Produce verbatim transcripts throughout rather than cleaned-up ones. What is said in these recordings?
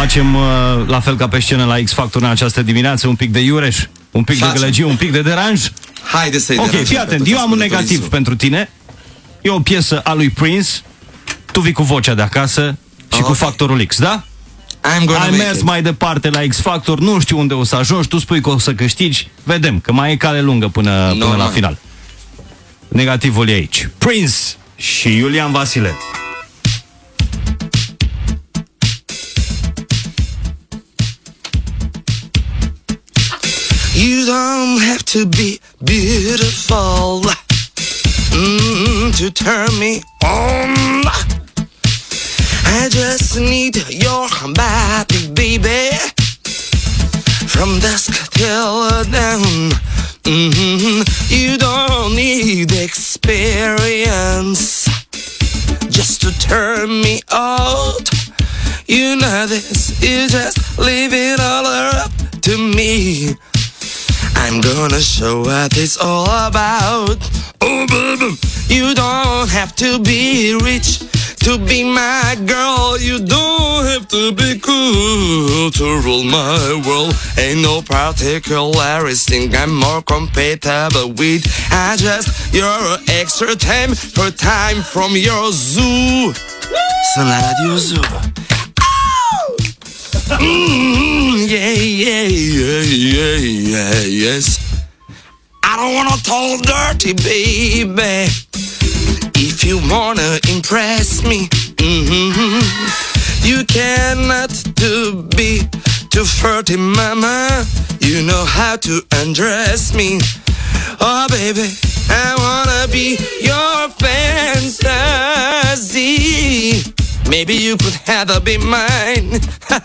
facem uh, la fel ca pe scenă la X Factor în această dimineață, un pic de iureș, un pic Facem. de gălăgie, un pic de deranj? Haide să-i Ok, fii atent, eu am un negativ său. pentru tine. E o piesă a lui Prince. Tu vii cu vocea de acasă și okay. cu factorul X, da? Ai mers mai departe la X Factor, nu știu unde o să ajungi, tu spui că o să câștigi. Vedem, că mai e cale lungă până, no, până la final. Negativul e aici. Prince și Iulian Vasile. You don't have to be beautiful mm, to turn me on. I just need your body, baby, from dusk till dawn. Mm-hmm. You don't need experience just to turn me out. You know this, you just leave it all up to me. I'm gonna show what it's all about. Oh, baby, you don't have to be rich to be my girl. You don't have to be cool to rule my world. Ain't no particular thing I'm more compatible with. I just your extra time for time from your zoo. Sunt la Radio Zoo. Mm, yeah, yeah, yeah, yeah, yeah, yes. I don't wanna talk dirty, baby. If you wanna impress me, mm-hmm, you cannot to be too flirty, mama. You know how to undress me. Oh, baby, I wanna be your fantasy. Maybe you could have a be mine.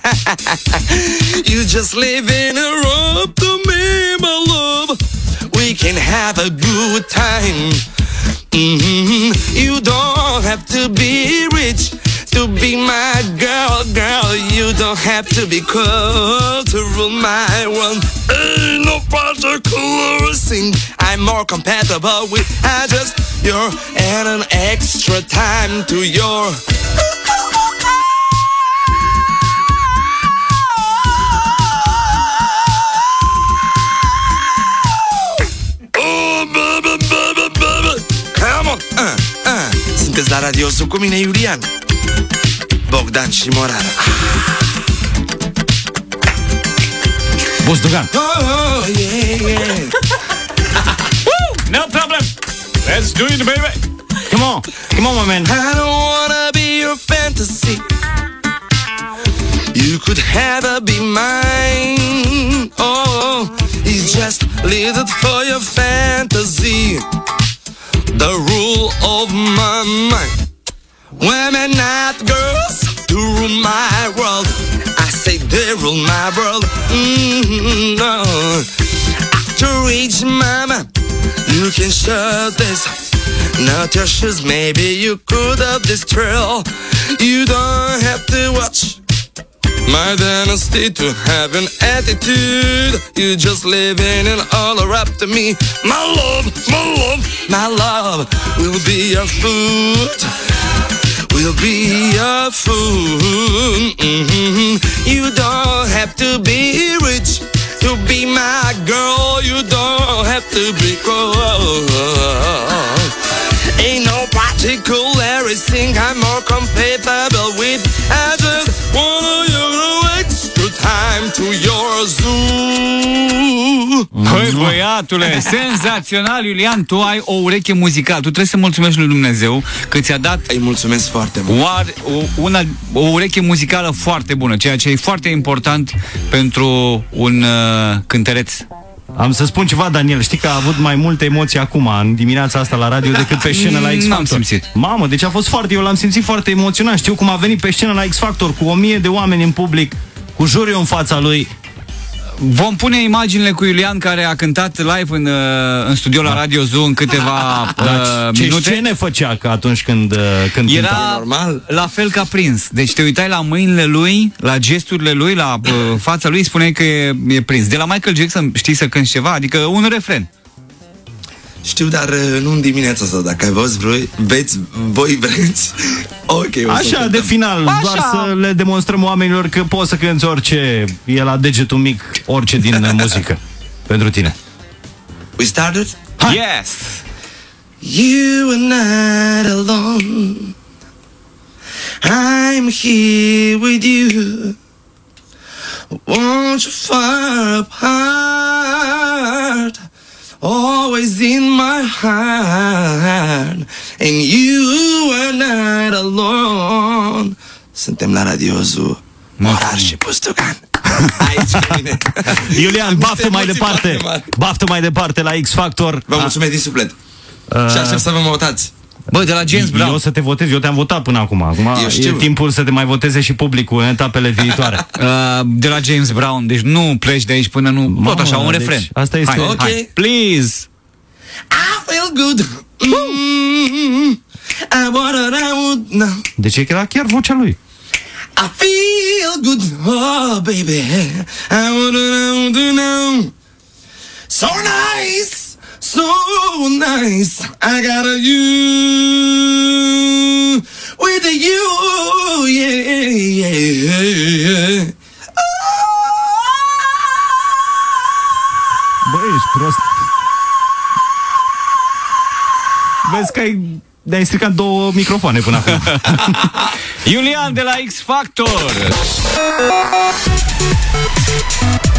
You just live in a rope to me, my love. We can have a good time. Mm-hmm. You don't have to be rich to be my girl, girl. You don't have to be cool to rule my world. Ain't no particular thing I'm more compatible with. I just you're and an extra time to your. Uh, uh. Sunteți la Radio Zoo cu mine, Iulian, Bogdan și Morar. Buzdugan. Oh, oh, yeah, yeah. No problem. Let's do it, baby. Come on, come on, my man. I don't wanna be your fantasy. You could have a be mine. Oh, it's just leave it for your fantasy. The rule of my mind. Women, not girls, to rule my world. I say they rule my world. Mm-hmm, no. After each mama, you can show this. Not your shoes, maybe you could have this trail. You don't have to watch my dynasty to have an attitude. You just live in and all are up to me. My love, my love, my love will be your food. Will be your food. Mm-hmm. You don't have to be rich to be my girl. You don't have to be cool. Ain't no particular thing I'm more compatible with. I just wanna you extra time to your zoo. Păi, băiatule, senzațional, Iulian, tu ai o ureche muzicală. Tu trebuie să mulțumești lui Dumnezeu că ți-a dat. Îi mulțumesc foarte mult. Oare, o, una, o ureche muzicală foarte bună, ceea ce e foarte important pentru un uh, cântăreț. Am să spun ceva, Daniel, știi că a avut mai multe emoții acum, în dimineața asta la radio, decât pe scenă la X Factor. N-am simțit. Mamă, deci a fost foarte, eu l-am simțit foarte emoționat. Știu cum a venit pe scenă la X Factor cu o mie de oameni în public, cu juriul în fața lui. Vom pune imaginile cu Iulian care a cântat live în, în studio la Radio Zoo în câteva uh, ce minute. Ce scene făcea că atunci când, când era cânta? normal, la fel ca Prince. Deci te uitai la mâinile lui, la gesturile lui, la uh, fața lui, spuneai că e, e Prince. De la Michael Jackson știi să cânti ceva? Adică un refren. Știu, dar nu în dimineața asta. Dacă ai văzut vreo, beți, voi vreți. Ok, așa, de final, așa. Doar să le demonstrăm oamenilor că poți să cânti orice, e la degetul mic, orice din muzică. Pentru tine. We started? Hai. Yes! You are not alone. I'm here with you. Won't you far apart, always in my heart, and you are not alone. Suntem la Radio Zoo, Morar și Pustucan. Aici cu mine. Iulian, baftă mai departe. Baftă mai departe la X Factor. Vă mulțumesc din suflet. Uh... Și aștept să vă votați. Bă, de la James Brown. Eu o să te votez, eu te-am votat până acum. Acum e timpul să te mai voteze și publicul în etapele viitoare. uh, De la James Brown, deci nu pleci de aici până nu... Mamă, tot așa, un deci refren. Asta este... Hai, okay. Hai. Please. I feel good. Mm-hmm. I wanna, I would know. Deci e era chiar vocea lui. I feel good, oh baby. I wanna, I would know. So nice. So nice, I got a you with a you, yeah, yeah, yeah. Băi, ești prost. Vezi că ai, de-ai stricat două microfoane până acum. Iulian de la X Factor.